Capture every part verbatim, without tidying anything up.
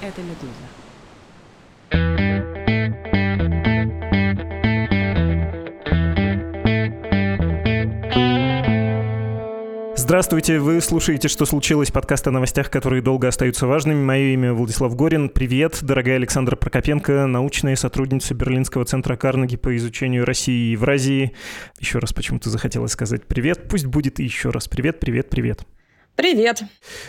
Это «Медуза». Здравствуйте, вы слушаете «Что случилось?» Подкаст о новостях, которые долго остаются важными. Мое имя Владислав Горин. Привет, дорогая Александра Прокопенко, научная сотрудница Берлинского центра Карнеги по изучению России и Евразии. Еще раз почему-то захотелось сказать привет. Пусть будет и еще раз привет, привет, привет. Привет.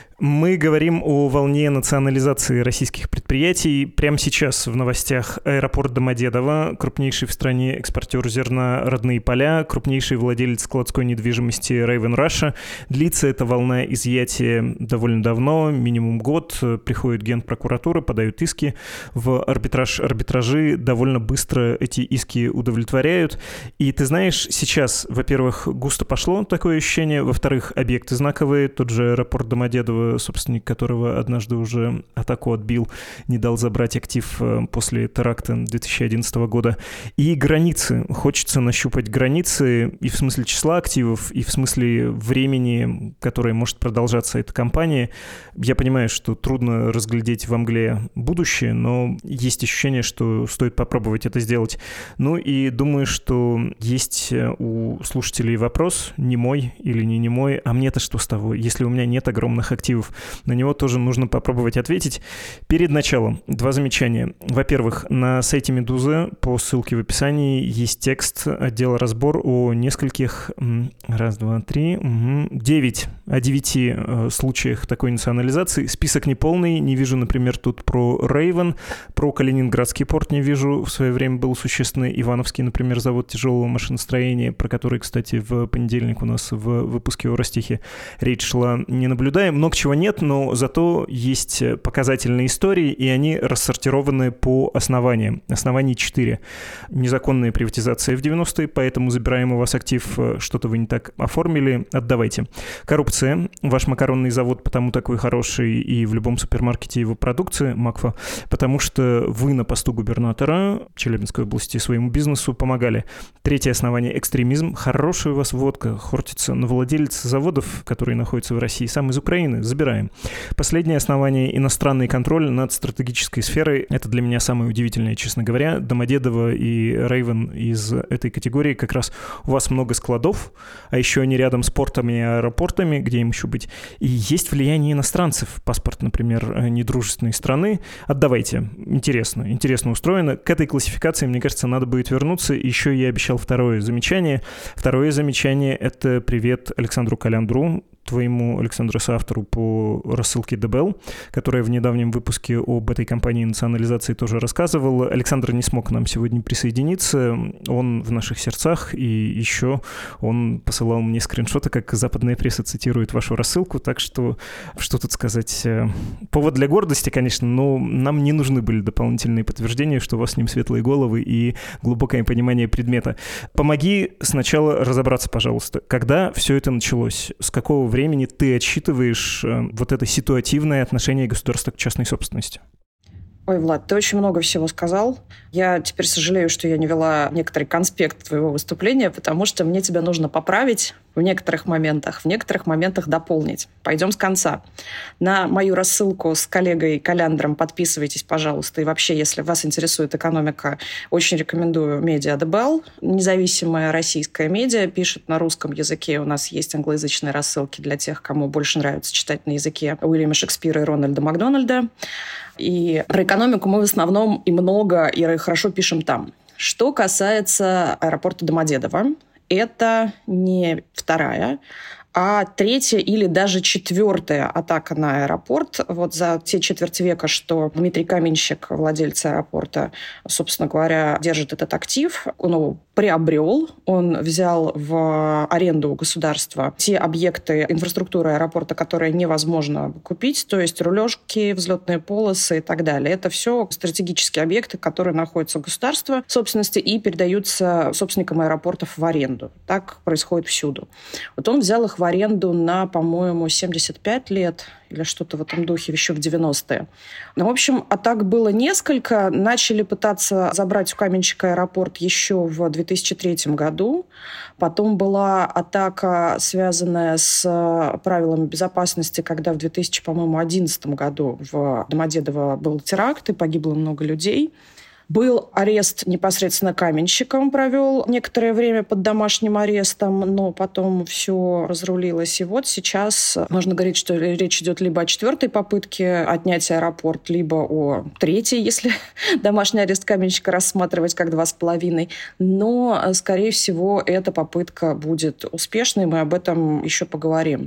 Мы говорим о волне национализации российских предприятий. Прямо сейчас в новостях аэропорт Домодедово, крупнейший в стране экспортер зерна «Родные поля», крупнейший владелец складской недвижимости Raven Russia. Длится эта волна изъятия довольно давно, минимум год. Приходит Генпрокуратура, подают иски в арбитраж. Арбитражи довольно быстро эти иски удовлетворяют. И ты знаешь, сейчас, во-первых, густо пошло такое ощущение, во-вторых, объекты знаковые, тот же аэропорт Домодедово, собственник которого однажды уже атаку отбил, не дал забрать актив после теракта две тысячи одиннадцатого года. И границы. Хочется нащупать границы и в смысле числа активов, и в смысле времени, которое может продолжаться эта компания. Я понимаю, что трудно разглядеть во мгле будущее, но есть ощущение, что стоит попробовать это сделать. Ну и думаю, что есть у слушателей вопрос, не мой или не не мой, а мне-то что с того, если у меня нет огромных активов? На него тоже нужно попробовать ответить. Перед началом два замечания. Во-первых, на сайте «Медузы» по ссылке в описании есть текст, отдел разбор о нескольких, раз, два, три, угу, девять, о девяти э, случаях такой национализации. Список неполный, не вижу, например, тут про Raven, про Калининградский порт не вижу, в свое время был существенный Ивановский, например, завод тяжелого машиностроения, про который, кстати, в понедельник у нас в выпуске о Ростехе речь шла, не наблюдаем. Много чего нет, но зато есть показательные истории, и они рассортированы по основаниям. Оснований четыре. Незаконная приватизация в девяностые, поэтому забираем у вас актив, что-то вы не так оформили, отдавайте. Коррупция. Ваш макаронный завод потому такой хороший и в любом супермаркете его продукции, Макфа, потому что вы на посту губернатора Челябинской области своему бизнесу помогали. Третье основание – экстремизм. Хорошая у вас водка, Хортица, но владелец заводов, которые находятся в России, сам из Украины, забираем. Последнее основание – иностранный контроль над стратегической сферой. Это для меня самое удивительное, честно говоря. Домодедово и Raven из этой категории. Как раз у вас много складов, а еще они рядом с портами и аэропортами, где им еще быть. И есть влияние иностранцев. Паспорт, например, недружественной страны. Отдавайте. Интересно. Интересно устроено. К этой классификации, мне кажется, надо будет вернуться. Еще я обещал второе замечание. Второе замечание – это привет Александру Каляндру, твоему, Александру, соавтору по рассылке ДБЛ, которая в недавнем выпуске об этой компании национализации тоже рассказывал. Александр не смог к нам сегодня присоединиться. Он в наших сердцах, и еще он посылал мне скриншоты, как западная пресса цитирует вашу рассылку, так что, что тут сказать? Повод для гордости, конечно, но нам не нужны были дополнительные подтверждения, что у вас с ним светлые головы и глубокое понимание предмета. Помоги сначала разобраться, пожалуйста, когда все это началось, с какого времени ты отсчитываешь э, вот это ситуативное отношение государства к частной собственности? Ой, Влад, ты очень много всего сказал. Я теперь сожалею, что я не вела некоторый конспект твоего выступления, потому что мне тебя нужно поправить в некоторых моментах, в некоторых моментах дополнить. Пойдем с конца. На мою рассылку с коллегой Каляндром подписывайтесь, пожалуйста. И вообще, если вас интересует экономика, очень рекомендую медиа ДБЛ. Независимая российская медиа, пишет на русском языке. У нас есть англоязычные рассылки для тех, кому больше нравится читать на языке Уильяма Шекспира и Рональда Макдональда. И про экономику мы в основном и много, и хорошо пишем там. Что касается аэропорта Домодедово, это не вторая, а третья или даже четвертая атака на аэропорт. Вот за те четверть века, что Дмитрий Каменщик, владелец аэропорта, собственно говоря, держит этот актив, он его приобрел, он взял в аренду у государства те объекты инфраструктуры аэропорта, которые невозможно купить, то есть рулежки, взлетные полосы и так далее. Это все стратегические объекты, которые находятся в государстве собственности и передаются собственникам аэропортов в аренду. Так происходит всюду. Вот он взял их в аренду на, по-моему, семьдесят пять лет или что-то в этом духе, еще в девяностые. Ну, в общем, атак было несколько. Начали пытаться забрать у Каменщика аэропорт еще в две две тысячи третьем году. Потом была атака, связанная с правилами безопасности, когда в две тысячи одиннадцатом году в Домодедово был теракт и погибло много людей. Был арест непосредственно каменщиком, провел некоторое время под домашним арестом, но потом все разрулилось. И вот сейчас можно говорить, что речь идет либо о четвертой попытке отнять аэропорт, либо о третьей, если домашний арест каменщика рассматривать как два с половиной. Но, скорее всего, эта попытка будет успешной, мы об этом еще поговорим.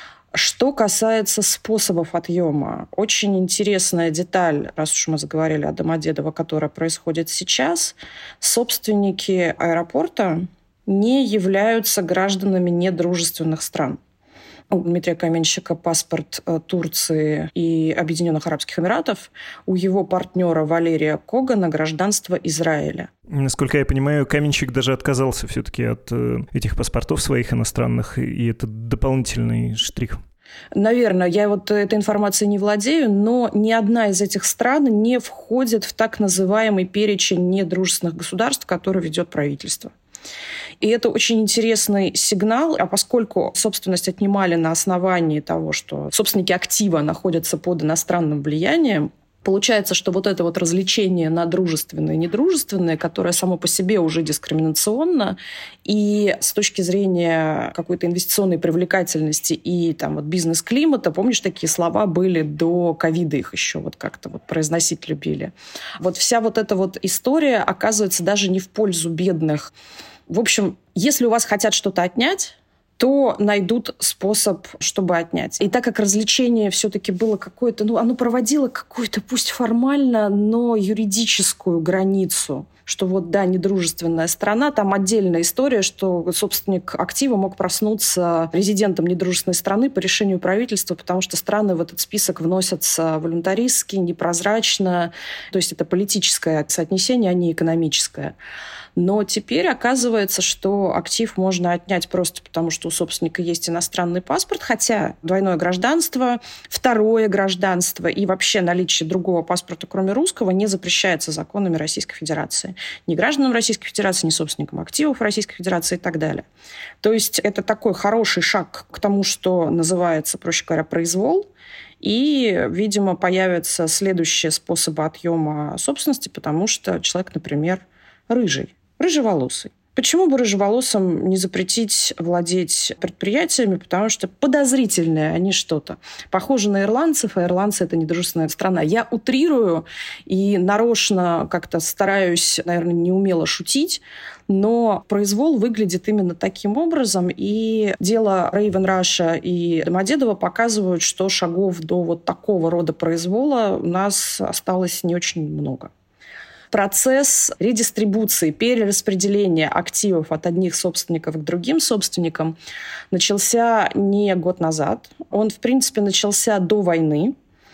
Что касается способов отъема, очень интересная деталь, раз уж мы заговорили о Домодедово, которая происходит сейчас. Собственники аэропорта не являются гражданами недружественных стран. У Дмитрия Каменщика паспорт Турции и Объединенных Арабских Эмиратов, у его партнера Валерия Когана гражданство Израиля. Насколько я понимаю, Каменщик даже отказался все-таки от этих паспортов своих иностранных, и это дополнительный штрих. Наверное, я вот этой информацией не владею, но ни одна из этих стран не входит в так называемый перечень недружественных государств, который ведет правительство. И это очень интересный сигнал, а поскольку собственность отнимали на основании того, что собственники актива находятся под иностранным влиянием, получается, что вот это вот различение на дружественное и недружественное, которое само по себе уже дискриминационно, и с точки зрения какой-то инвестиционной привлекательности и там, вот, бизнес-климата, помнишь, такие слова были до ковида, их еще вот как-то вот произносить любили. Вот вся вот эта вот история оказывается даже не в пользу бедных. В общем, если у вас хотят что-то отнять, то найдут способ, чтобы отнять. И так как развлечение все-таки было какое-то, ну, оно проводило какую-то, пусть формально, но юридическую границу, что вот, да, недружественная страна, там отдельная история, что собственник актива мог проснуться резидентом недружественной страны по решению правительства, потому что страны в этот список вносятся волюнтаристски, непрозрачно, то есть это политическое соотнесение, а не экономическое. Но теперь оказывается, что актив можно отнять просто потому, что у собственника есть иностранный паспорт, хотя двойное гражданство, второе гражданство и вообще наличие другого паспорта, кроме русского, не запрещается законами Российской Федерации. Ни гражданам Российской Федерации, ни собственникам активов Российской Федерации и так далее. То есть это такой хороший шаг к тому, что называется, проще говоря, произвол. И, видимо, появятся следующие способы отъема собственности, потому что человек, например, рыжий. Рыжеволосый. Почему бы рыжеволосым не запретить владеть предприятиями? Потому что подозрительные они что-то. Похожи на ирландцев, а ирландцы – это недружественная страна. Я утрирую и нарочно как-то стараюсь, наверное, неумело шутить, но произвол выглядит именно таким образом. И дело Raven Russia и Домодедово показывают, что шагов до вот такого рода произвола у нас осталось не очень много. Процесс редистрибуции, перераспределения активов от одних собственников к другим собственникам начался не год назад. Он, в принципе, начался до войны.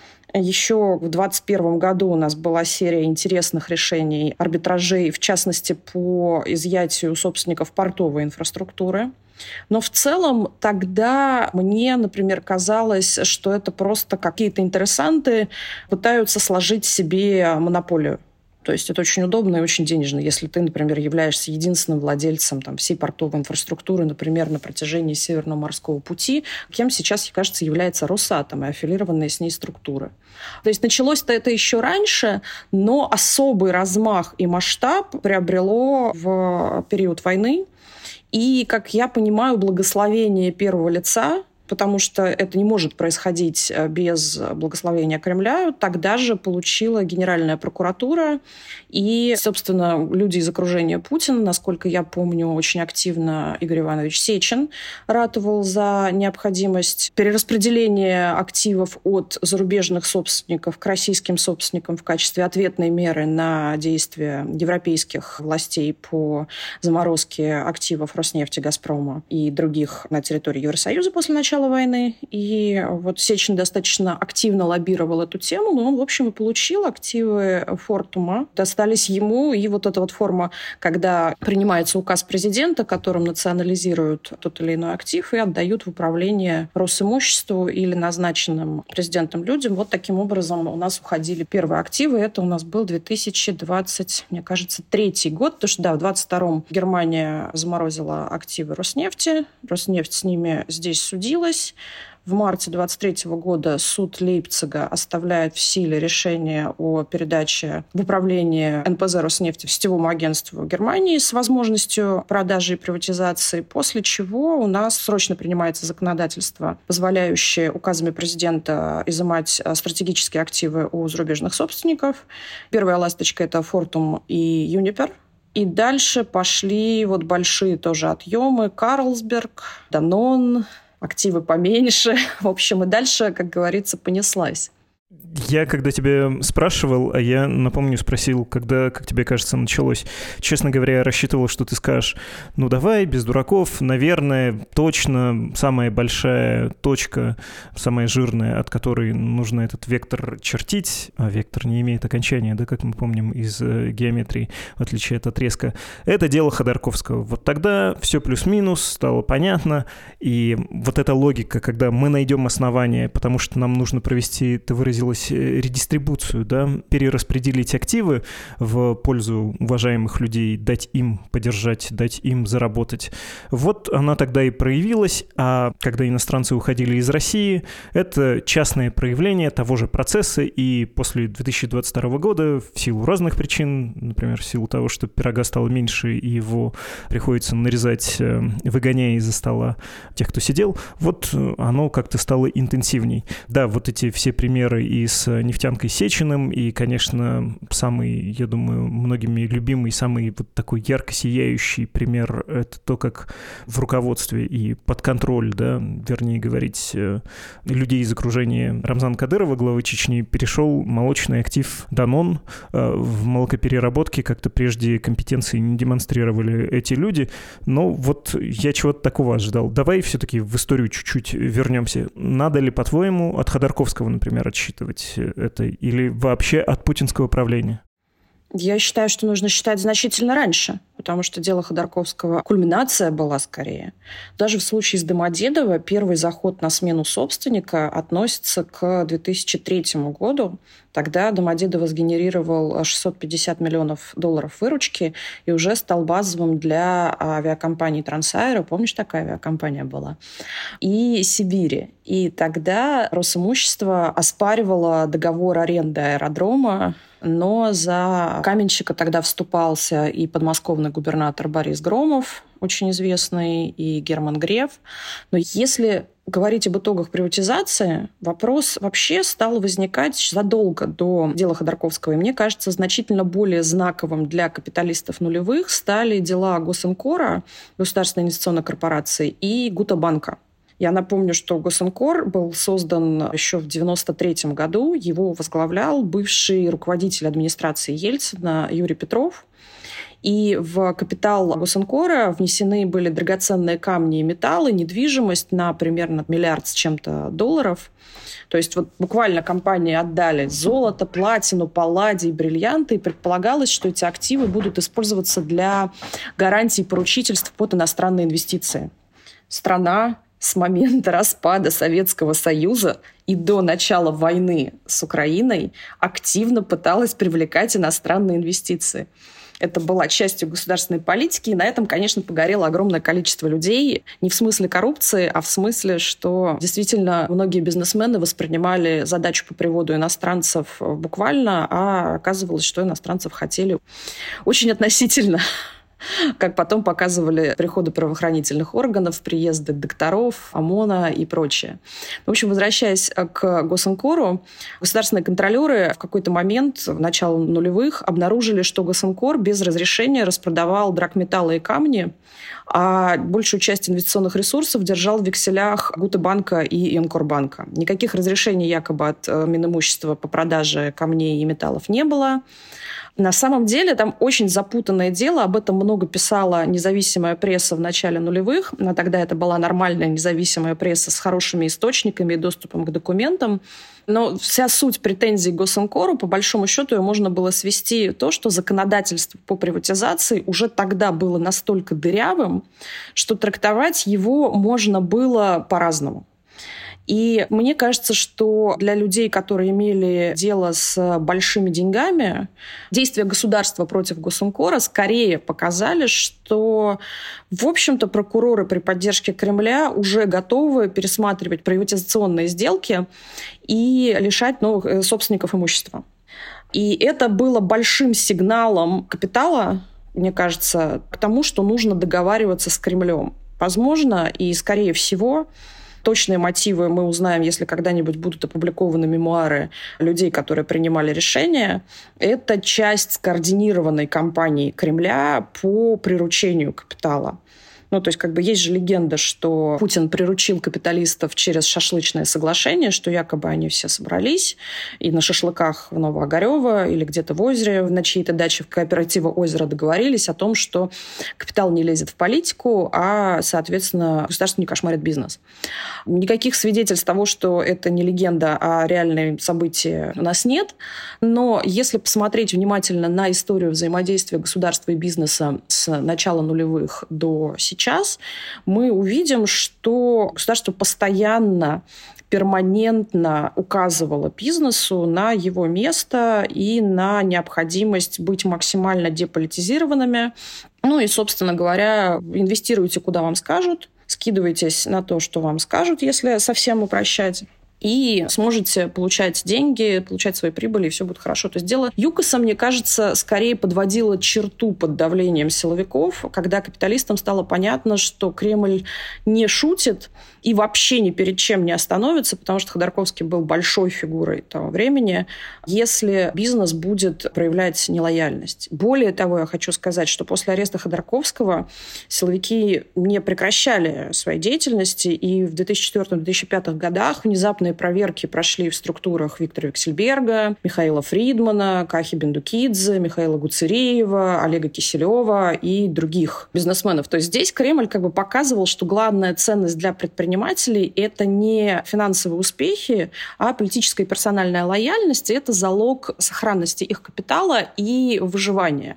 Еще в двадцать первом году у нас была серия интересных решений, арбитражей, в частности, по изъятию собственников портовой инфраструктуры. Но в целом тогда мне, например, казалось, что это просто какие-то интересанты пытаются сложить себе монополию. То есть это очень удобно и очень денежно. Если ты, например, являешься единственным владельцем там, всей портовой инфраструктуры, например, на протяжении Северного морского пути, кем сейчас, кажется, является Росатом и аффилированные с ней структуры. То есть началось-то это еще раньше, но особый размах и масштаб приобрело в период войны. И, как я понимаю, благословение первого лица, потому что это не может происходить без благословения Кремля, тогда же получила Генеральная прокуратура. И, собственно, люди из окружения Путина, насколько я помню, очень активно Игорь Иванович Сечин ратовал за необходимость перераспределения активов от зарубежных собственников к российским собственникам в качестве ответной меры на действия европейских властей по заморозке активов Роснефти, Газпрома и других на территории Евросоюза после начала начала войны. И вот Сечин достаточно активно лоббировал эту тему, но он, в общем, и получил активы Фортума. Достались ему, и вот эта вот форма, когда принимается указ президента, которым национализируют тот или иной актив и отдают в управление Росимуществу или назначенным президентом людям. Вот таким образом у нас уходили первые активы. Это у нас был две тысячи двадцать, мне кажется, третий год, потому что, да, в двадцать втором Германия заморозила активы Роснефти. Роснефть с ними здесь судилась. В марте двадцать третьего года суд Лейпцига оставляет в силе решение о передаче в управление эн пэ зэ «Роснефти» в сетевому агентству Германии с возможностью продажи и приватизации, после чего у нас срочно принимается законодательство, позволяющее указами президента изымать стратегические активы у зарубежных собственников. Первая ласточка – это Фортум и Юнипер. И дальше пошли вот большие тоже отъемы. Карлсберг, Данон, активы поменьше. В общем, и дальше, как говорится, понеслась. Я, когда тебя спрашивал, а я, напомню, спросил, когда, как тебе кажется, началось. Честно говоря, я рассчитывал, что ты скажешь, ну давай, без дураков, наверное, точно самая большая точка, самая жирная, от которой нужно этот вектор чертить, а вектор не имеет окончания, да, как мы помним из э, геометрии, в отличие от отрезка, это дело Ходорковского. Вот тогда все плюс-минус стало понятно, и вот эта логика, когда мы найдем основания, потому что нам нужно провести, ты выразил, редистрибуцию, да, перераспределить активы в пользу уважаемых людей, дать им подержать, дать им заработать. Вот она тогда и проявилась, а когда иностранцы уходили из России, это частное проявление того же процесса, и после две тысячи двадцать второго года в силу разных причин, например, в силу того, что пирога стало меньше, и его приходится нарезать, выгоняя из-за стола тех, кто сидел, вот оно как-то стало интенсивней. Да, вот эти все примеры и с нефтянкой Сечиным, и, конечно, самый, я думаю, многими любимый, самый вот такой ярко сияющий пример — это то, как в руководстве и под контроль, да, вернее говорить, людей из окружения Рамзана Кадырова, главы Чечни, перешел молочный актив Данон. В молокопереработке как-то прежде компетенции не демонстрировали эти люди, но вот я чего-то такого ожидал. Давай все-таки в историю чуть-чуть вернемся. Надо ли, по-твоему, от Ходорковского, например, отсчитывать это, или вообще от путинского правления? Я считаю, что нужно считать значительно раньше, потому что дело Ходорковского кульминация была скорее. Даже в случае с Домодедово первый заход на смену собственника относится к две тысячи третьему году. Тогда Домодедово сгенерировал шестьсот пятьдесят миллионов долларов выручки и уже стал базовым для авиакомпании Трансаэро. Помнишь, такая авиакомпания была? И Сибири. И тогда Росимущество оспаривало договор аренды аэродрома, но за каменщика тогда вступался и подмосковный губернатор Борис Громов, очень известный, и Герман Греф. Но если говорить об итогах приватизации, вопрос вообще стал возникать задолго до дела Ходорковского. И мне кажется, значительно более знаковым для капиталистов нулевых стали дела Госинкора, Государственной инвестиционной корпорации, и Гутабанка. Я напомню, что Госинкор был создан еще в девяносто третьем году. Его возглавлял бывший руководитель администрации Ельцина Юрий Петров. И в капитал Госинкора внесены были драгоценные камни и металлы, недвижимость на примерно миллиард с чем-то долларов. То есть вот буквально компании отдали золото, платину, палладий, бриллианты, и предполагалось, что эти активы будут использоваться для гарантий поручительств под иностранные инвестиции. Страна с момента распада Советского Союза и до начала войны с Украиной активно пыталась привлекать иностранные инвестиции. Это была частью государственной политики, и на этом, конечно, погорело огромное количество людей. Не в смысле коррупции, а в смысле, что действительно многие бизнесмены воспринимали задачу по приводу иностранцев буквально, а оказывалось, что иностранцев хотели очень относительно. Как потом показывали приходы правоохранительных органов, приезды докторов, ОМОНа и прочее. В общем, возвращаясь к Госинкору, государственные контролеры в какой-то момент, в начале нулевых, обнаружили, что Госинкор без разрешения распродавал драгметаллы и камни, а большую часть инвестиционных ресурсов держал в векселях Гутабанка и Инкорбанка. Никаких разрешений якобы от Минимущества по продаже камней и металлов не было. На самом деле там очень запутанное дело, об этом много писала независимая пресса в начале нулевых, но тогда это была нормальная независимая пресса с хорошими источниками и доступом к документам. Но вся суть претензий к Госинкору, по большому счету, ее можно было свести то, что законодательство по приватизации уже тогда было настолько дырявым, что трактовать его можно было по-разному. И мне кажется, что для людей, которые имели дело с большими деньгами, действия государства против Госинкора скорее показали, что, в общем-то, прокуроры при поддержке Кремля уже готовы пересматривать приватизационные сделки и лишать новых собственников имущества. И это было большим сигналом капитала, мне кажется, к тому, что нужно договариваться с Кремлем. Возможно, и скорее всего, точные мотивы мы узнаем, если когда-нибудь будут опубликованы мемуары людей, которые принимали решения. Это часть скоординированной кампании Кремля по приручению капитала. Ну, то есть, как бы есть же легенда, что Путин приручил капиталистов через шашлычное соглашение, что якобы они все собрались и на шашлыках в Новоогарёво или где-то в озере, на чьей-то даче в кооператива озера договорились о том, что капитал не лезет в политику, а, соответственно, государство не кошмарит бизнес. Никаких свидетельств того, что это не легенда, а реальные события у нас нет. Но если посмотреть внимательно на историю взаимодействия государства и бизнеса с начала нулевых до сейчас, Сейчас мы увидим, что государство постоянно, перманентно указывало бизнесу на его место и на необходимость быть максимально деполитизированными. Ну и, собственно говоря, инвестируйте, куда вам скажут, скидывайтесь на то, что вам скажут, если совсем упрощать, и сможете получать деньги, получать свои прибыли, и все будет хорошо. То есть дело ЮКОСа, мне кажется, скорее подводило черту под давлением силовиков, когда капиталистам стало понятно, что Кремль не шутит и вообще ни перед чем не остановится, потому что Ходорковский был большой фигурой того времени, если бизнес будет проявлять нелояльность. Более того, я хочу сказать, что после ареста Ходорковского силовики не прекращали своей деятельности, и в две тысячи четвёртом — две тысячи пятом годах внезапные проверки прошли в структурах Виктора Вексельберга, Михаила Фридмана, Кахи Бендукидзе, Михаила Гуцериева, Олега Киселева и других бизнесменов. То есть здесь Кремль как бы показывал, что главная ценность для предпринимателей — это не финансовые успехи, а политическая и персональная лояльность. И это залог сохранности их капитала и выживания.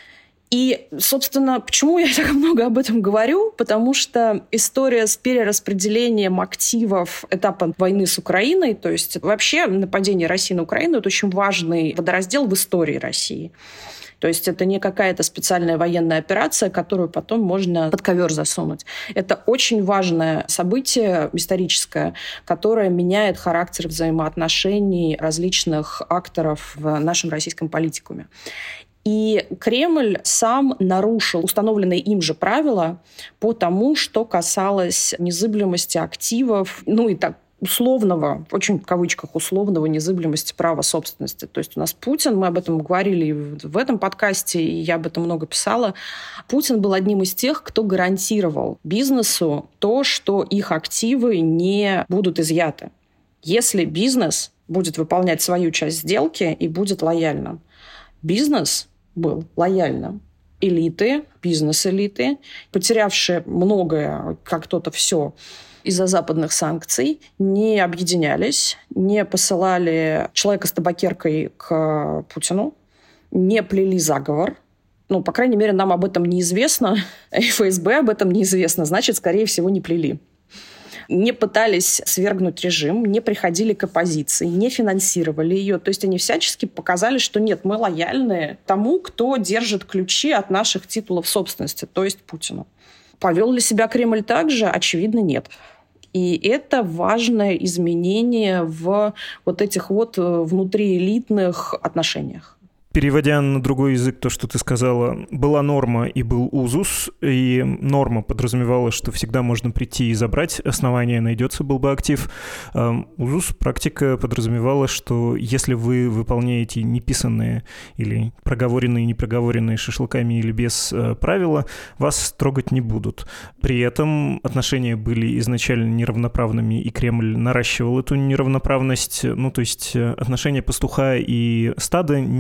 И, собственно, почему я так много об этом говорю? Потому что история с перераспределением активов этапа войны с Украиной, то есть вообще нападение России на Украину — это очень важный водораздел в истории России. То есть это не какая-то специальная военная операция, которую потом можно под ковер засунуть. Это очень важное событие историческое, которое меняет характер взаимоотношений различных акторов в нашем российском политикуме. И Кремль сам нарушил установленные им же правила по тому, что касалось незыблемости активов, ну и так, условного, очень в кавычках, условного незыблемости права собственности. То есть у нас Путин, мы об этом говорили в этом подкасте, и я об этом много писала, Путин был одним из тех, кто гарантировал бизнесу то, что их активы не будут изъяты, если бизнес будет выполнять свою часть сделки и будет лояльным. Бизнес был лояльным. Элиты, бизнес-элиты, потерявшие многое, как кто-то все, из-за западных санкций, не объединялись, не посылали человека с табакеркой к Путину, не плели заговор. Ну, по крайней мере, нам об этом неизвестно, и эф эс бэ об этом неизвестно, значит, скорее всего, не плели. Не пытались свергнуть режим, не приходили к оппозиции, не финансировали ее. То есть они всячески показали, что нет, мы лояльны тому, кто держит ключи от наших титулов собственности, то есть Путину. Повел ли себя Кремль так же? Очевидно, нет. И это важное изменение в вот этих вот внутриэлитных отношениях. Переводя на другой язык то, что ты сказала, была норма и был узус, и норма подразумевала, что всегда можно прийти и забрать, основание найдется, был бы актив. Узус, практика подразумевала, что если вы выполняете неписанные или проговоренные, непроговоренные шашлыками или без правила, вас трогать не будут. При этом отношения были изначально неравноправными, и Кремль наращивал эту неравноправность. Ну, то есть отношение пастуха и стада не может быть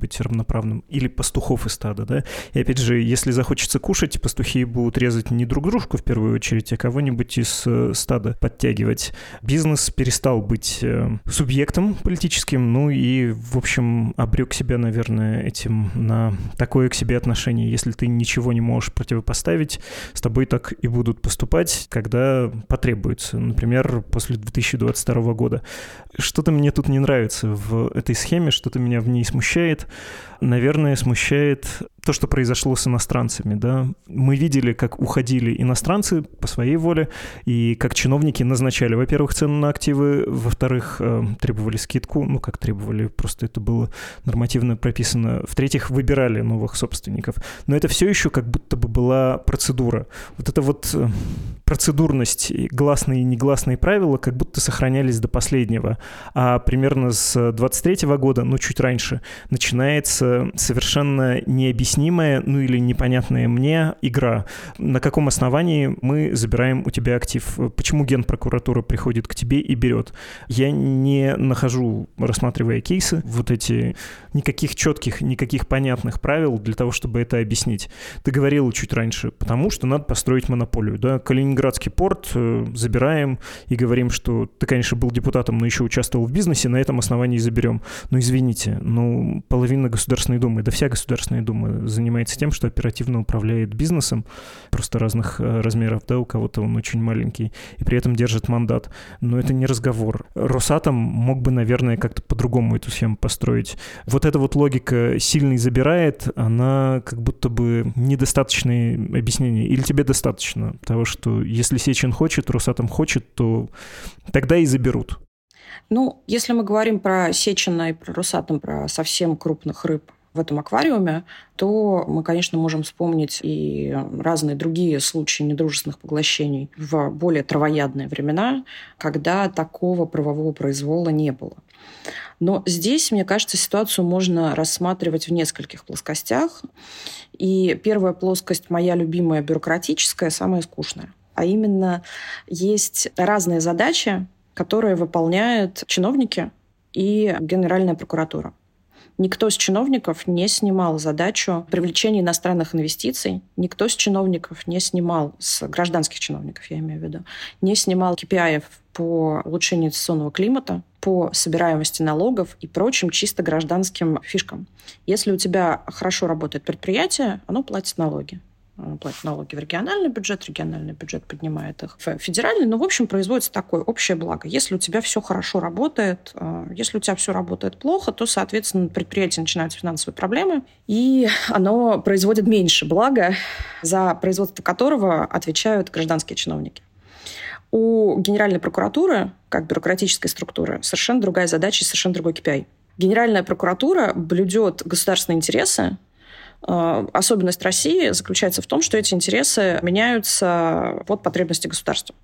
быть равноправным, или пастухов и стада, да. И опять же, если захочется кушать, пастухи будут резать не друг дружку в первую очередь, а кого-нибудь из стада подтягивать. Бизнес перестал быть субъектом политическим, ну и, в общем, обрек себя, наверное, этим на такое к себе отношение. Если ты ничего не можешь противопоставить, с тобой так и будут поступать, когда потребуется. Например, после две тысячи двадцать второго года. Что-то мне тут не нравится в этой схеме, что-то меня в ней смущает. Наверное, смущает то, что произошло с иностранцами, да. Мы видели, как уходили иностранцы по своей воле, и как чиновники назначали, во-первых, цену на активы, во-вторых, требовали скидку, ну, как требовали, просто это было нормативно прописано, в-третьих, выбирали новых собственников. Но это все еще как будто бы была процедура. Вот эта вот процедурность, гласные и негласные правила как будто сохранялись до последнего. А примерно с двадцать третьего года, ну, чуть раньше, начинается совершенно необъяснимая, ну, или непонятная мне игра. На каком основании мы забираем у тебя актив? Почему Генпрокуратура приходит к тебе и берет? Я не нахожу, рассматривая кейсы, вот эти никаких четких, никаких понятных правил для того, чтобы это объяснить. Ты говорил чуть раньше, потому что надо построить монополию, да, Калининградский порт э, забираем и говорим, что ты, конечно, был депутатом, но еще участвовал в бизнесе, на этом основании заберем. Но извините, ну, половина Государственной Думы, да вся Государственная Дума занимается тем, что оперативно управляет бизнесом, просто разных э, размеров, да, у кого-то он очень маленький, и при этом держит мандат. Но это не разговор. Росатом мог бы, наверное, как-то по-другому эту схему построить. Вот эта вот логика «сильный забирает», она как будто бы недостаточное объяснение. Или тебе достаточно того, что если Сечин хочет, Росатом хочет, то тогда и заберут? Ну, если мы говорим про Сечина и про Росатом, про совсем крупных рыб в этом аквариуме, то мы, конечно, можем вспомнить и разные другие случаи недружественных поглощений в более травоядные времена, когда такого правового произвола не было. Но здесь, мне кажется, ситуацию можно рассматривать в нескольких плоскостях. И первая плоскость, моя любимая, бюрократическая, самая скучная. А именно, есть разные задачи, которые выполняют чиновники и Генеральная прокуратура. Никто из чиновников не снимал задачу привлечения иностранных инвестиций, никто из чиновников не снимал, с гражданских чиновников я имею в виду, не снимал кей пи ай по улучшению инвестиционного климата, по собираемости налогов и прочим чисто гражданским фишкам. Если у тебя хорошо работает предприятие, оно платит налоги. Платят налоги в региональный бюджет, региональный бюджет поднимает их в федеральный. Но, в общем, производится такое общее благо. Если у тебя все хорошо работает, если у тебя все работает плохо, то, соответственно, предприятие начинаются финансовые проблемы, и оно производит меньше блага, за производство которого отвечают гражданские чиновники. У Генеральной прокуратуры, как бюрократической структуры, совершенно другая задача и совершенно другой кей пи ай. Генеральная прокуратура блюдет государственные интересы. Особенность России заключается в том, что эти интересы меняются под потребности государства.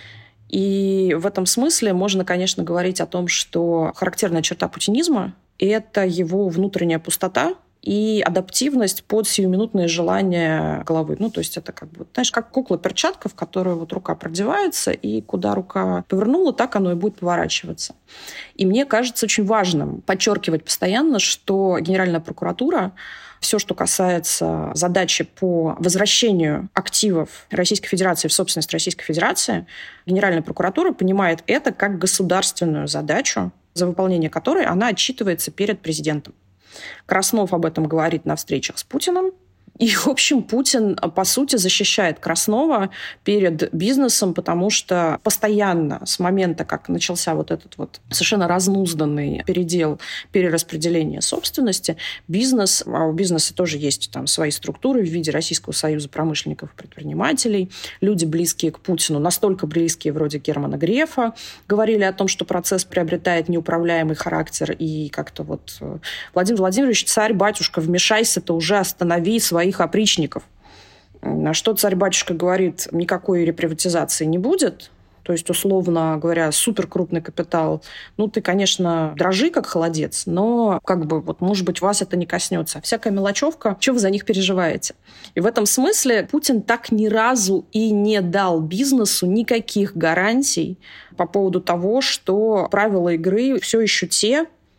И в этом смысле можно, конечно, говорить о том, что характерная черта путинизма – это его внутренняя пустота и адаптивность под сиюминутные желания головы. Ну, то есть это как бы, знаешь, как кукла-перчатка, в которую вот рука продевается, и куда рука повернула, так оно и будет поворачиваться. И мне кажется очень важным подчеркивать постоянно, что Генеральная прокуратура все, что касается задачи по возвращению активов Российской Федерации в собственность Российской Федерации, Генеральная прокуратура понимает это как государственную задачу, за выполнение которой она отчитывается перед президентом. Краснов об этом говорит на встречах с Путиным. И, в общем, Путин, по сути, защищает Краснова перед бизнесом, потому что постоянно с момента, как начался вот этот вот совершенно разнузданный передел, перераспределение собственности, бизнес, а у бизнеса тоже есть там свои структуры в виде Российского союза промышленников и предпринимателей, люди, близкие к Путину, настолько близкие, вроде Германа Грефа, говорили о том, что процесс приобретает неуправляемый характер, и как-то вот Владимир Владимирович, царь-батюшка, вмешайся-то уже, останови свои опричников. На что царь-батюшка говорит, никакой реприватизации не будет. То есть, условно говоря, суперкрупный капитал. Ну, ты, конечно, дрожи, как холодец, но, как бы, вот, может быть, вас это не коснется. Всякая мелочевка, что вы за них переживаете? И в этом смысле Путин так ни разу и не дал бизнесу никаких гарантий по поводу того, что правила игры все еще те,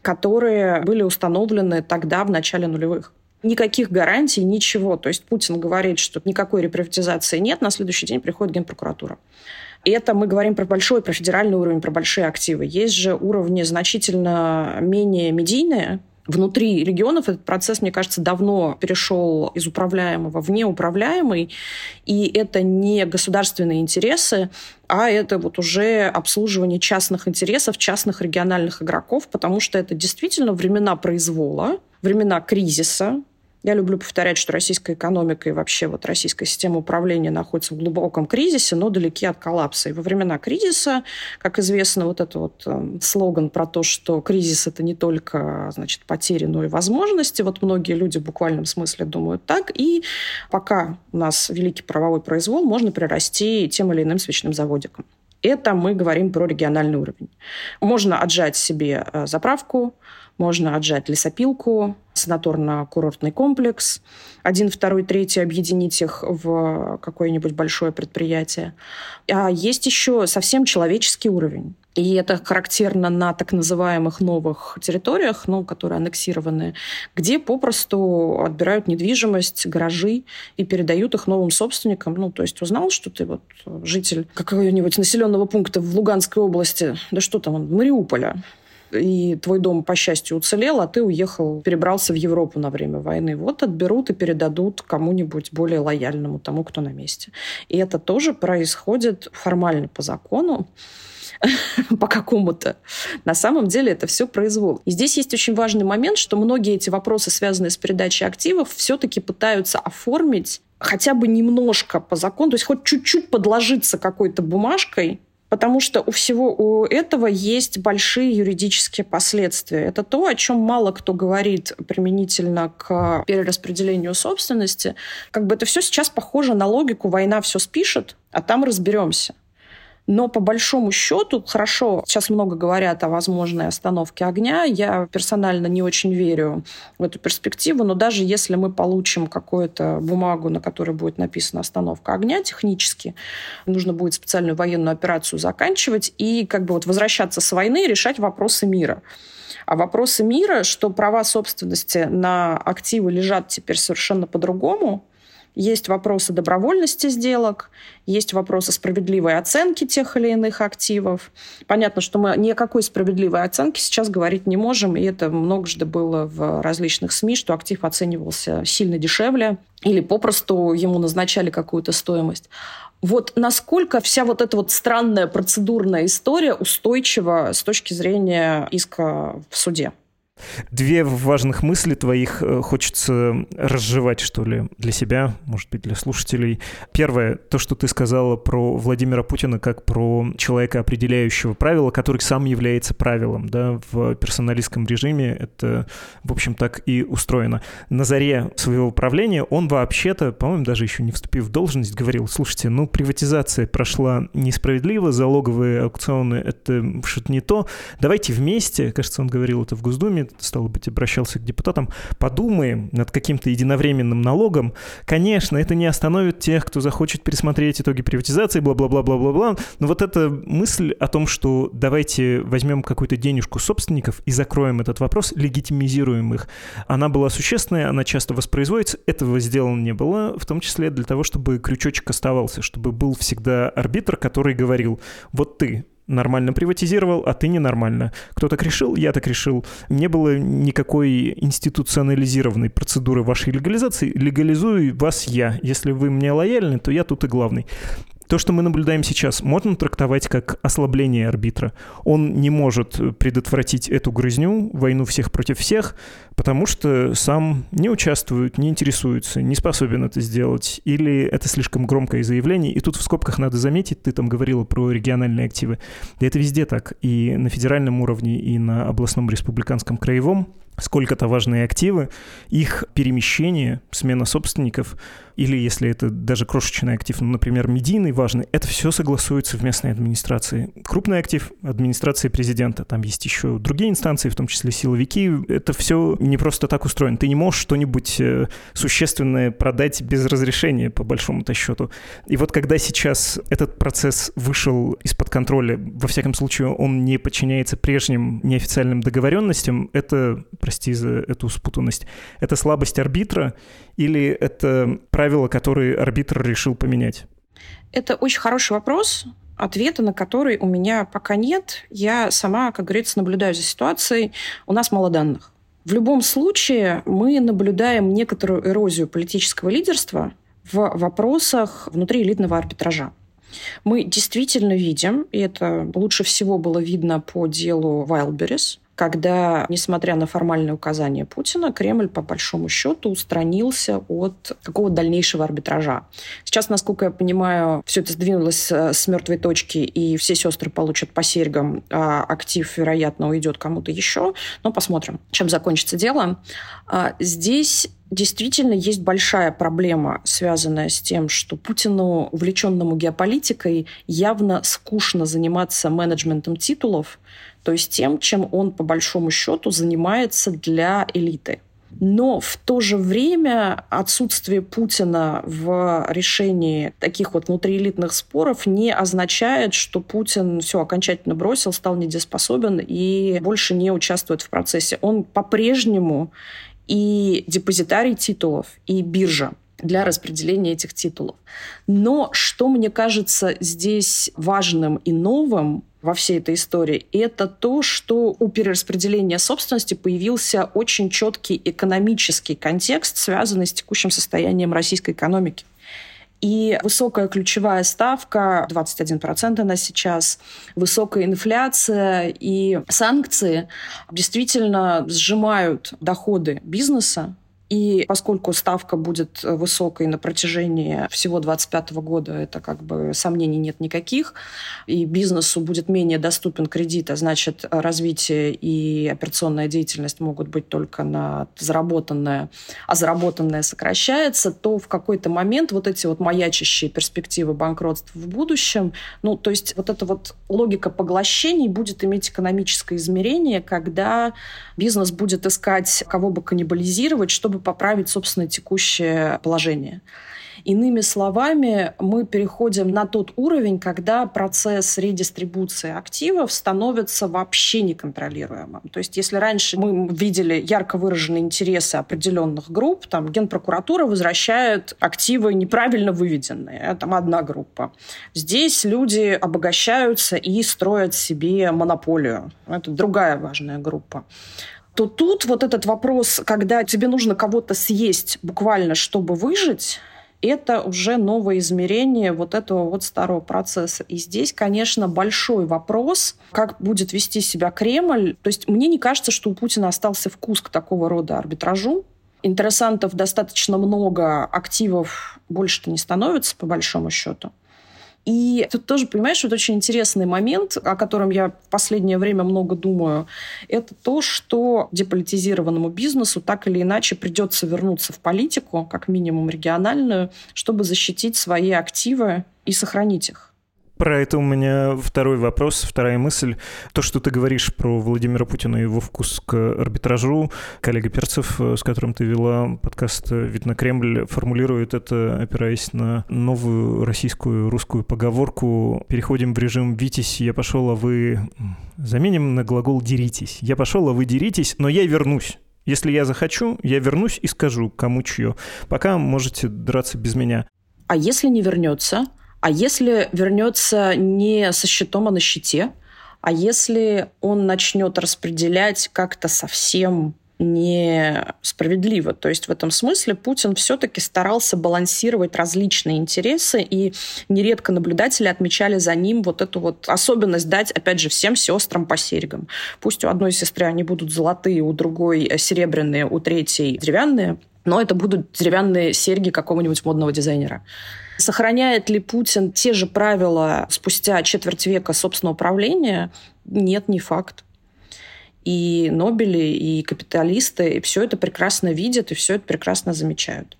которые были установлены тогда, в начале нулевых. Никаких гарантий, ничего. То есть Путин говорит, что никакой реприватизации нет, на следующий день приходит Генпрокуратура. И это мы говорим про большой, про федеральный уровень, про большие активы. Есть же уровни значительно менее медийные. Внутри регионов этот процесс, мне кажется, давно перешел из управляемого в неуправляемый. И это не государственные интересы, а это вот уже обслуживание частных интересов, частных региональных игроков, потому что это действительно времена произвола, времена кризиса. Я люблю повторять, что российская экономика и вообще вот российская система управления находится в глубоком кризисе, но далеки от коллапса. И во времена кризиса, как известно, вот этот вот э, слоган про то, что кризис — это не только, значит, потери, но и возможности. Вот многие люди в буквальном смысле думают так. И пока у нас великий правовой произвол, можно прирасти тем или иным свечным заводиком. Это мы говорим про региональный уровень. Можно отжать себе заправку, можно отжать лесопилку, санаторно-курортный комплекс, один, второй, третий, объединить их в какое-нибудь большое предприятие. А есть еще совсем человеческий уровень. И это характерно на так называемых новых территориях, ну, которые аннексированы, где попросту отбирают недвижимость, гаражи и передают их новым собственникам. Ну, то есть узнал, что ты вот житель какого-нибудь населенного пункта в Луганской области, да что там, Мариуполя, и твой дом, по счастью, уцелел, а ты уехал, перебрался в Европу на время войны. Вот отберут и передадут кому-нибудь более лояльному, тому, кто на месте. И это тоже происходит формально по закону, по какому-то. На самом деле это все произвол. И здесь есть очень важный момент, что многие эти вопросы, связанные с передачей активов, все-таки пытаются оформить хотя бы немножко по закону, то есть хоть чуть-чуть подложиться какой-то бумажкой, потому что у всего у этого есть большие юридические последствия. Это то, о чем мало кто говорит применительно к перераспределению собственности. Как бы это все сейчас похоже на логику «война все спишет, а там разберемся». Но по большому счету, хорошо, сейчас много говорят о возможной остановке огня. Я персонально не очень верю в эту перспективу, но даже если мы получим какую-то бумагу, на которой будет написана остановка огня технически, нужно будет специальную военную операцию заканчивать и как бы вот возвращаться с войны и решать вопросы мира. А вопросы мира, что права собственности на активы лежат теперь совершенно по-другому. Есть вопросы добровольности сделок, есть вопросы справедливой оценки тех или иных активов. Понятно, что мы ни о какой справедливой оценке сейчас говорить не можем, и это многожды было в различных СМИ, что актив оценивался сильно дешевле или попросту ему назначали какую-то стоимость. Вот насколько вся вот эта вот странная процедурная история устойчива с точки зрения иска в суде? Две важных мысли твоих хочется разжевать, что ли, для себя, может быть, для слушателей. Первое, то, что ты сказала про Владимира Путина как про человека, определяющего правила, который сам является правилом, да, в персоналистском режиме это, в общем, так и устроено. На заре своего правления он вообще-то, по-моему, даже еще не вступив в должность, говорил: слушайте, ну, приватизация прошла несправедливо, залоговые аукционы — это что-то не то, давайте вместе, кажется, он говорил это в Госдуме, стало быть, обращался к депутатам, подумаем над каким-то единовременным налогом. Конечно, это не остановит тех, кто захочет пересмотреть итоги приватизации, бла-бла-бла-бла-бла-бла. Но вот эта мысль о том, что давайте возьмем какую-то денежку собственников и закроем этот вопрос, легитимизируем их, она была существенная, она часто воспроизводится. Этого сделано не было, в том числе для того, чтобы крючочек оставался, чтобы был всегда арбитр, который говорил: вот ты нормально приватизировал, а ты ненормально. Кто так решил, я так решил. Не было никакой институционализированной процедуры вашей легализации. Легализую вас я. Если вы мне лояльны, то я тут и главный. То, что мы наблюдаем сейчас, можно трактовать как ослабление арбитра. Он не может предотвратить эту грызню, войну всех против всех, потому что сам не участвует, не интересуется, не способен это сделать. Или это слишком громкое заявление. И тут в скобках надо заметить, ты там говорила про региональные активы. Да это везде так. И на федеральном уровне, и на областном, республиканском, краевом. сколько-то важные активы, их перемещение, смена собственников, или если это даже крошечный актив, ну, например, медийный важный, это все согласуется в местной администрации. Крупный актив — администрации президента. Там есть еще другие инстанции, в том числе силовики. Это все не просто так устроено. Ты не можешь что-нибудь существенное продать без разрешения, по большому-то счету. И вот когда сейчас этот процесс вышел из-под контроля, во всяком случае, он не подчиняется прежним неофициальным договоренностям, это, прости за эту спутанность, это слабость арбитра или это правила, которые арбитр решил поменять? Это очень хороший вопрос, ответа на который у меня пока нет. Я сама, как говорится, наблюдаю за ситуацией. У нас мало данных. В любом случае мы наблюдаем некоторую эрозию политического лидерства в вопросах внутриэлитного арбитража. Мы действительно видим, и это лучше всего было видно по делу Wildberries, когда, несмотря на формальные указания Путина, Кремль, по большому счету, устранился от какого-то дальнейшего арбитража. Сейчас, насколько я понимаю, все это сдвинулось с мертвой точки, и все сестры получат по серьгам, а актив, вероятно, уйдет кому-то еще. Но посмотрим, чем закончится дело. Здесь действительно есть большая проблема, связанная с тем, что Путину, увлеченному геополитикой, явно скучно заниматься менеджментом титулов, то есть тем, чем он, по большому счету, занимается для элиты. Но в то же время отсутствие Путина в решении таких вот внутриэлитных споров не означает, что Путин все окончательно бросил, стал недееспособен и больше не участвует в процессе. Он по-прежнему и депозитарий титулов, и биржа для распределения этих титулов. Но что мне кажется здесь важным и новым во всей этой истории, это то, что у перераспределения собственности появился очень четкий экономический контекст, связанный с текущим состоянием российской экономики. И высокая ключевая ставка, двадцать один процент она сейчас, высокая инфляция и санкции действительно сжимают доходы бизнеса. И поскольку ставка будет высокой на протяжении всего двадцать пятого года, это как бы сомнений нет никаких, и бизнесу будет менее доступен кредит, а значит, развитие и операционная деятельность могут быть только на заработанное, а заработанное сокращается, то в какой-то момент вот эти вот маячащие перспективы банкротств в будущем, ну, то есть вот эта вот логика поглощений будет иметь экономическое измерение, когда бизнес будет искать кого бы каннибализировать, чтобы поправить, собственно, текущее положение. Иными словами, мы переходим на тот уровень, когда процесс редистрибуции активов становится вообще неконтролируемым. То есть если раньше мы видели ярко выраженные интересы определенных групп, там Генпрокуратура возвращает активы неправильно выведенные, там одна группа. Здесь люди обогащаются и строят себе монополию. Это другая важная группа. То тут вот этот вопрос, когда тебе нужно кого-то съесть буквально, чтобы выжить, это уже новое измерение вот этого вот старого процесса. И здесь, конечно, большой вопрос, как будет вести себя Кремль. То есть мне не кажется, что у Путина остался вкус к такого рода арбитражу. Интересантов достаточно много, активов больше-то не становится, по большому счету. И тут тоже, понимаешь, вот очень интересный момент, о котором я в последнее время много думаю, это то, что деполитизированному бизнесу так или иначе придется вернуться в политику, как минимум региональную, чтобы защитить свои активы и сохранить их. Про это у меня второй вопрос, вторая мысль. То, что ты говоришь про Владимира Путина и его вкус к арбитражу, коллега Перцев, с которым ты вела подкаст «Вид на Кремль», формулирует это, опираясь на новую российскую русскую поговорку «Переходим в режим «Витязь, я пошел, а вы...» Заменим на глагол «деритесь». «Я пошел, а вы деритесь, но я вернусь». Если я захочу, я вернусь и скажу, кому чье. Пока можете драться без меня. А если не вернется? А если вернется не со щитом, а на щите? А если он начнет распределять как-то совсем несправедливо? То есть в этом смысле Путин все-таки старался балансировать различные интересы, и нередко наблюдатели отмечали за ним вот эту вот особенность дать, опять же, всем сестрам по серьгам. Пусть у одной сестры они будут золотые, у другой серебряные, у третьей деревянные, но это будут деревянные серьги какого-нибудь модного дизайнера. Сохраняет ли Путин те же правила спустя четверть века собственного правления? Нет, не факт. И Нобели, и капиталисты, и все это прекрасно видят, и все это прекрасно замечают.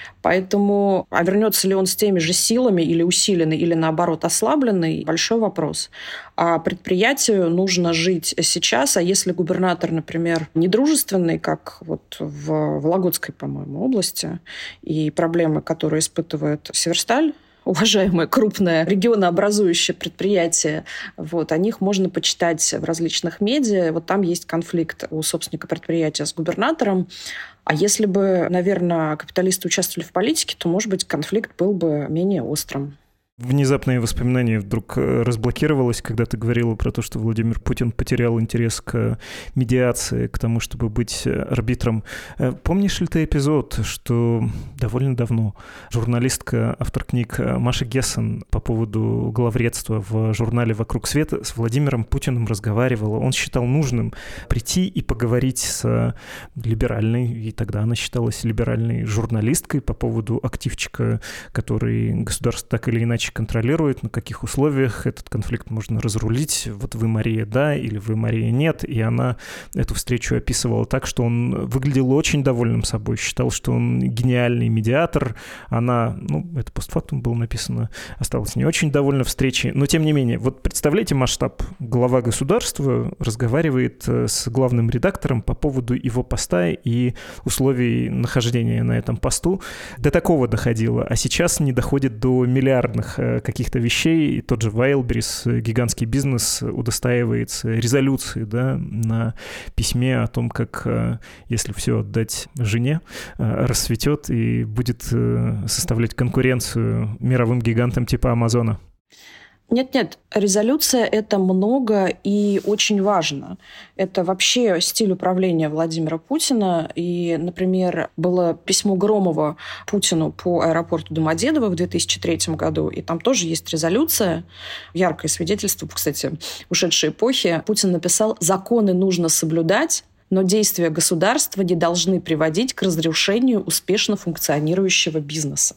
Поэтому, а вернется ли он с теми же силами или усиленный, или наоборот ослабленный, большой вопрос. А предприятию нужно жить сейчас, а если губернатор, например, недружественный, как вот в Вологодской, по-моему, области, и проблемы, которые испытывает Северсталь, уважаемое крупное регионообразующее предприятие, вот, о них можно почитать в различных медиа. Вот там есть конфликт у собственника предприятия с губернатором. А если бы, наверное, капиталисты участвовали в политике, то, может быть, конфликт был бы менее острым. Внезапное воспоминание вдруг разблокировалось, когда ты говорила про то, что Владимир Путин потерял интерес к медиации, к тому, чтобы быть арбитром. Помнишь ли ты эпизод, что довольно давно журналистка, автор книг Маша Гессен по поводу главредства в журнале «Вокруг света» с Владимиром Путиным разговаривала. Он считал нужным прийти и поговорить с либеральной, и тогда она считалась либеральной журналисткой по поводу активчика, который государство так или иначе контролирует, на каких условиях этот конфликт можно разрулить. Вот вы, Мария, да, или вы, Мария, нет. И она эту встречу описывала так, что он выглядел очень довольным собой, считал, что он гениальный медиатор. Она, ну, это постфактум было написано, осталась не очень довольна встречей. Но, тем не менее, вот представляете масштаб. Глава государства разговаривает с главным редактором по поводу его поста и условий нахождения на этом посту. До такого доходило. А сейчас не доходит до миллиардных каких-то вещей. И тот же Wildberries, гигантский бизнес, удостаивается резолюции, да, на письме о том, как, если все отдать жене, расцветет и будет составлять конкуренцию мировым гигантам типа Амазона. Нет-нет, резолюция – это много и очень важно. Это вообще стиль управления Владимира Путина. И, например, было письмо Громова Путину по аэропорту Домодедово в две тысячи третьем году, и там тоже есть резолюция, яркое свидетельство, кстати, ушедшей эпохи. Путин написал: «Законы нужно соблюдать, но действия государства не должны приводить к разрушению успешно функционирующего бизнеса».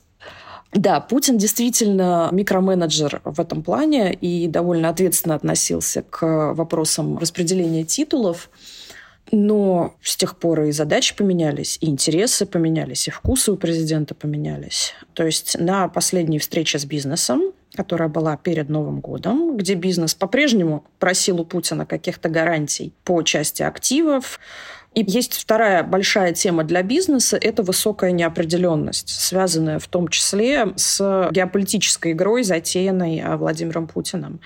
Да, Путин действительно микроменеджер в этом плане и довольно ответственно относился к вопросам распределения титулов. Но с тех пор и задачи поменялись, и интересы поменялись, и вкусы у президента поменялись. То есть на последней встрече с бизнесом, которая была перед Новым годом, где бизнес по-прежнему просил у Путина каких-то гарантий по части активов. И есть вторая большая тема для бизнеса – это высокая неопределенность, связанная в том числе с геополитической игрой, затеянной Владимиром Путиным.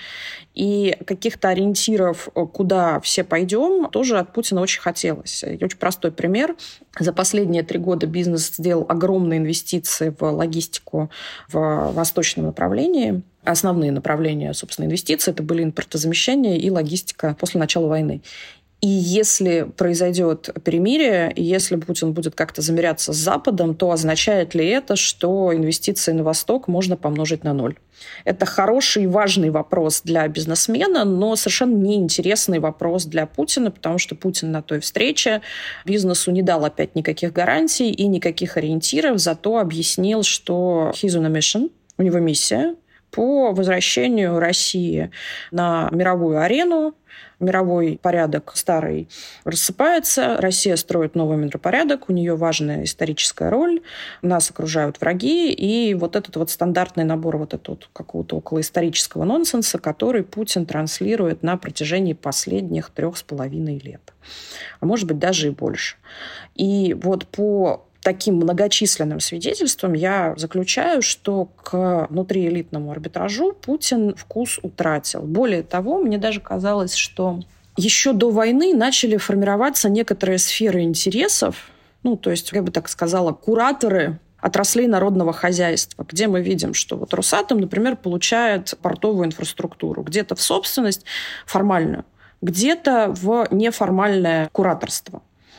И каких-то ориентиров, куда все пойдем, тоже от Путина очень хотелось. И очень простой пример. За последние три года бизнес сделал огромные инвестиции в логистику в восточном направлении. Основные направления, собственно, инвестиций – это были импортозамещение и логистика после начала войны. И если произойдет перемирие, и если Путин будет как-то замеряться с Западом, то означает ли это, что инвестиции на Восток можно помножить на ноль? Это хороший и важный вопрос для бизнесмена, но совершенно неинтересный вопрос для Путина, потому что Путин на той встрече бизнесу не дал опять никаких гарантий и никаких ориентиров, зато объяснил, что he's on a mission, у него миссия по возвращению России на мировую арену. Мировой порядок старый рассыпается, Россия строит новый миропорядок, у нее важная историческая роль, нас окружают враги, и вот этот вот стандартный набор вот этого какого-то околоисторического нонсенса, который Путин транслирует на протяжении последних трех с половиной лет. А может быть, даже и больше. И вот по таким многочисленным свидетельствам я заключаю, что к внутриэлитному арбитражу Путин вкус утратил. Более того, мне даже казалось, что еще до войны начали формироваться некоторые сферы интересов, ну, то есть, я бы так сказала, кураторы отраслей народного хозяйства, где мы видим, что вот Росатом, например, получает портовую инфраструктуру, где-то в собственность формальную, где-то в неформальное кураторство.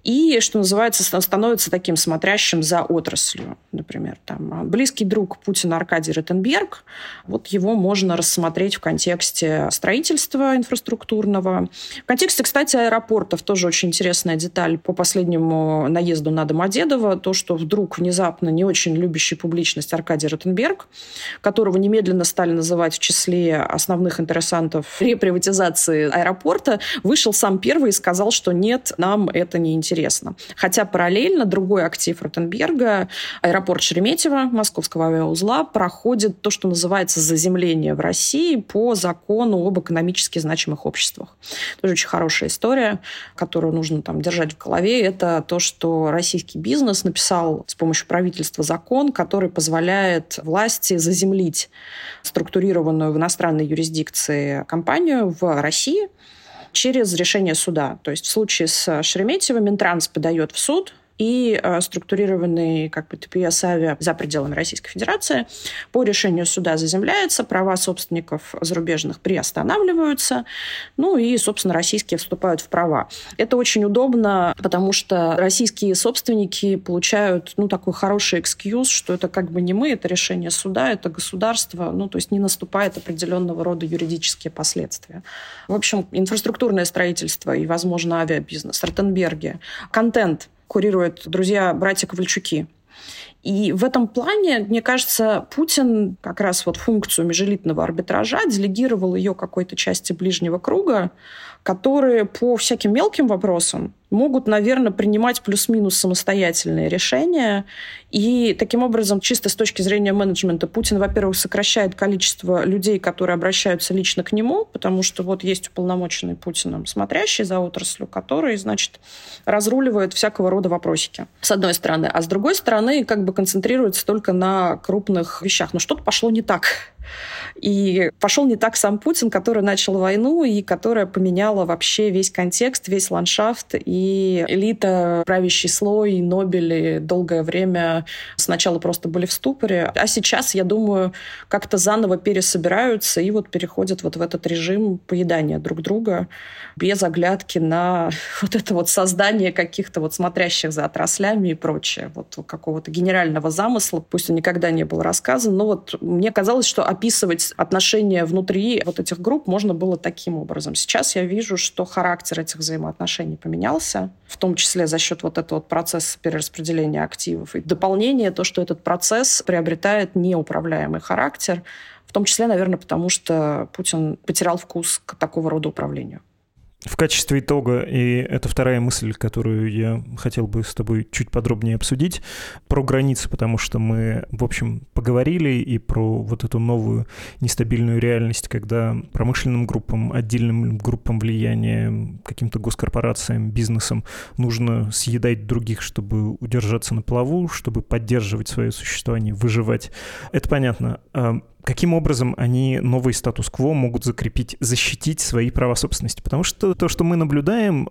и, что называется, становится таким смотрящим за отраслью. Например, там, близкий друг Путина Аркадий Ротенберг, вот его можно рассмотреть в контексте строительства инфраструктурного. В контексте, кстати, аэропортов тоже очень интересная деталь по последнему наезду на Домодедово, то, что вдруг внезапно не очень любящий публичность Аркадий Ротенберг, которого немедленно стали называть в числе основных интересантов реприватизации аэропорта, вышел сам первый и сказал, что нет, нам это не интересно. Хотя параллельно другой актив Ротенберга, аэропорт Шереметьево, Московского авиаузла, проходит то, что называется заземление в России по закону об экономически значимых обществах. Тоже очень хорошая история, которую нужно там держать в голове. Это то, что российский бизнес написал с помощью правительства закон, который позволяет власти заземлить структурированную в иностранной юрисдикции компанию в России через решение суда. То есть в случае с Шереметьево Минтранс подает в суд, и э, структурированный как бы, тэ пэ эс-авиа за пределами Российской Федерации по решению суда заземляется, права собственников зарубежных приостанавливаются, ну и, собственно, российские вступают в права. Это очень удобно, потому что российские собственники получают ну, такой хороший экскьюз, что это как бы не мы, это решение суда, это государство, ну то есть не наступает определенного рода юридические последствия. В общем, инфраструктурное строительство и, возможно, авиабизнес, Ротенберги, контент курируют друзья, братья Ковальчуки. И в этом плане, мне кажется, Путин как раз вот функцию межэлитного арбитража делегировал ее какой-то части ближнего круга, которые по всяким мелким вопросам могут, наверное, принимать плюс-минус самостоятельные решения. И таким образом, чисто с точки зрения менеджмента, Путин, во-первых, сокращает количество людей, которые обращаются лично к нему, потому что вот есть уполномоченный Путиным смотрящий за отраслью, который, значит, разруливает всякого рода вопросики, с одной стороны. А с другой стороны, как бы концентрируется только на крупных вещах. Но что-то пошло не так. И пошел не так сам Путин, который начал войну и которая поменяла вообще весь контекст, весь ландшафт. И элита, правящий слой, Нобели долгое время сначала просто были в ступоре. А сейчас, я думаю, как-то заново пересобираются и вот переходят вот в этот режим поедания друг друга без оглядки на вот это вот создание каких-то вот смотрящих за отраслями и прочее. Вот какого-то генерального замысла, пусть он никогда не был рассказан, но вот мне казалось, что описывать отношения внутри вот этих групп можно было таким образом. Сейчас я вижу, что характер этих взаимоотношений поменялся, в том числе за счет вот этого вот процесса перераспределения активов. И дополнение то, что этот процесс приобретает неуправляемый характер, в том числе, наверное, потому что Путин потерял вкус к такого рода управлению. В качестве итога, и это вторая мысль, которую я хотел бы с тобой чуть подробнее обсудить, про границы, потому что мы, в общем, поговорили и про вот эту новую нестабильную реальность, когда промышленным группам, отдельным группам влияния, каким-то госкорпорациям, бизнесам нужно съедать других, чтобы удержаться на плаву, чтобы поддерживать свое существование, выживать. Это понятно. Каким образом они новый статус-кво могут закрепить, защитить свои права собственности? Потому что то, что мы наблюдаем,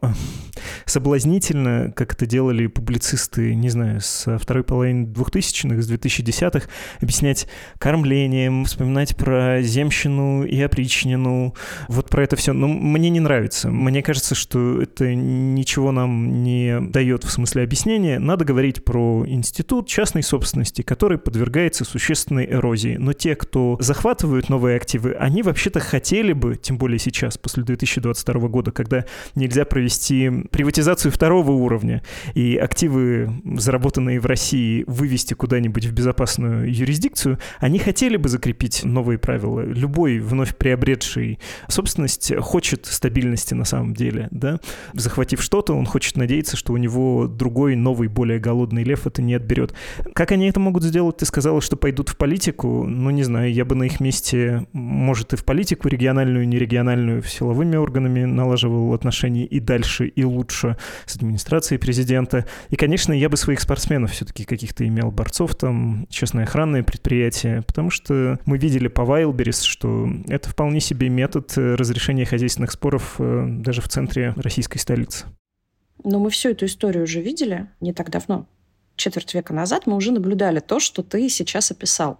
соблазнительно, как это делали публицисты, не знаю, со второй половины двухтысячных, с двухтысячных, объяснять кормлением, вспоминать про земщину и опричнину, вот про это все. Но мне не нравится. Мне кажется, что это ничего нам не дает в смысле объяснения. Надо говорить про институт частной собственности, который подвергается существенной эрозии. Но те, кто захватывают новые активы, они вообще-то хотели бы, тем более сейчас, после две тысячи двадцать второго года, когда нельзя провести приватизацию второго уровня и активы, заработанные в России, вывести куда-нибудь в безопасную юрисдикцию, они хотели бы закрепить новые правила. Любой вновь приобретший собственность хочет стабильности на самом деле, да? Захватив что-то, он хочет надеяться, что у него другой, новый, более голодный лев это не отберет. Как они это могут сделать? Ты сказала, что пойдут в политику. Ну, не знаю, я бы на их месте, может, и в политику региональную, нерегиональную, с силовыми органами налаживал отношения и дальше, и лучше с администрацией президента. И, конечно, я бы своих спортсменов все-таки каких-то имел, борцов, там, частное охранное предприятие, потому что мы видели по Wildberries, что это вполне себе метод разрешения хозяйственных споров даже в центре российской столицы. Но мы всю эту историю уже видели не так давно. Четверть века назад мы уже наблюдали то, что ты сейчас описал.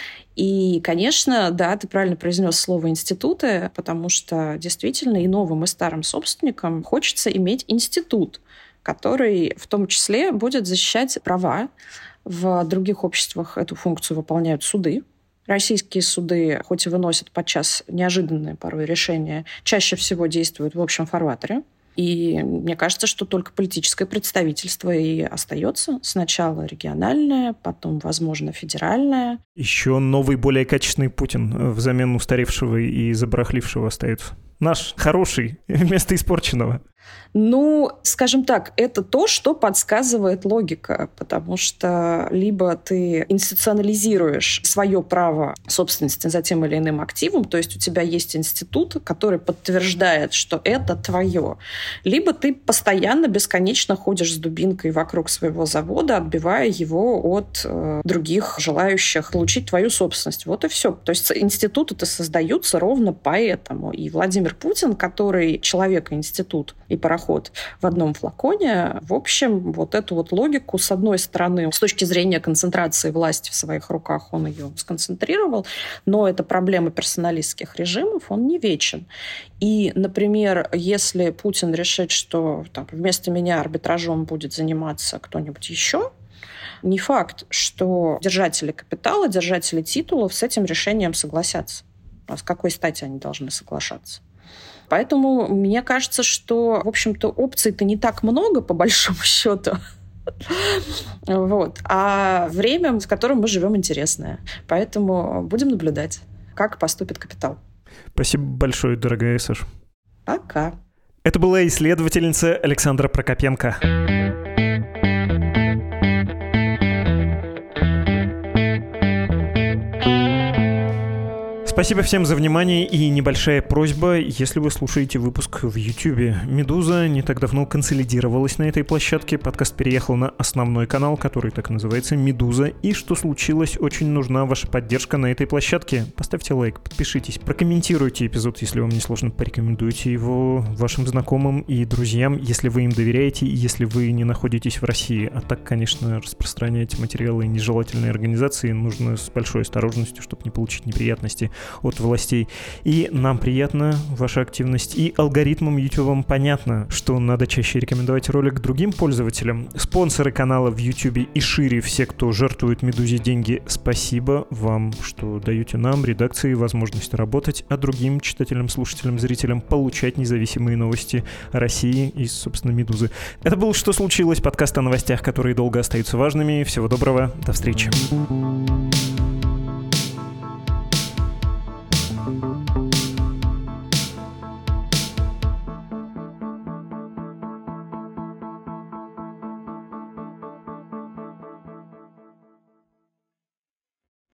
И, конечно, да, ты правильно произнес слово «институты», потому что действительно и новым, и старым собственникам хочется иметь институт, который в том числе будет защищать права. В других обществах эту функцию выполняют суды. Российские суды, хоть и выносят подчас неожиданные порой решения, чаще всего действуют в общем фарватере. И мне кажется, что только политическое представительство и остается. Сначала региональное, потом, возможно, федеральное. Еще новый, более качественный Путин взамен устаревшего и забарахлившего остается. Наш хороший вместо испорченного. Ну, скажем так, это то, что подсказывает логика, потому что либо ты институционализируешь свое право собственности за тем или иным активом, то есть у тебя есть институт, который подтверждает, что это твое, либо ты постоянно, бесконечно ходишь с дубинкой вокруг своего завода, отбивая его от э, других желающих получить твою собственность. Вот и все. То есть институты-то создаются ровно поэтому. И Владимир Путин, который человек и институт, и пароход в одном флаконе, в общем, вот эту вот логику, с одной стороны, с точки зрения концентрации власти в своих руках, он ее сконцентрировал, но это проблема персоналистских режимов, он не вечен. И, например, если Путин решит, что там, вместо меня арбитражом будет заниматься кто-нибудь еще, не факт, что держатели капитала, держатели титулов с этим решением согласятся. А с какой стати они должны соглашаться? Поэтому мне кажется, что, в общем-то, опций-то не так много, по большому счету. Вот. А время, в котором мы живем, интересное. Поэтому будем наблюдать, как поступит капитал. Спасибо большое, дорогая Саша. Пока. Это была исследовательница Александра Прокопенко. Спасибо всем за внимание и небольшая просьба, если вы слушаете выпуск в Ютьюбе. «Медуза» не так давно консолидировалась на этой площадке, подкаст переехал на основной канал, который так и называется «Медуза». И что случилось, очень нужна ваша поддержка на этой площадке. Поставьте лайк, подпишитесь, прокомментируйте эпизод, если вам не сложно, порекомендуйте его вашим знакомым и друзьям, если вы им доверяете и если вы не находитесь в России. А так, конечно, распространять материалы нежелательной организации нужно с большой осторожностью, чтобы не получить неприятности от властей. И нам приятна ваша активность. И алгоритмам YouTube понятно, что надо чаще рекомендовать ролик другим пользователям. Спонсоры канала в YouTube и шире, все, кто жертвует «Медузе» деньги, спасибо вам, что даете нам, редакции, возможность работать, а другим читателям, слушателям, зрителям получать независимые новости о России и, собственно, «Медузы». Это был «Что случилось?» Подкаст о новостях, которые долго остаются важными. Всего доброго, до встречи.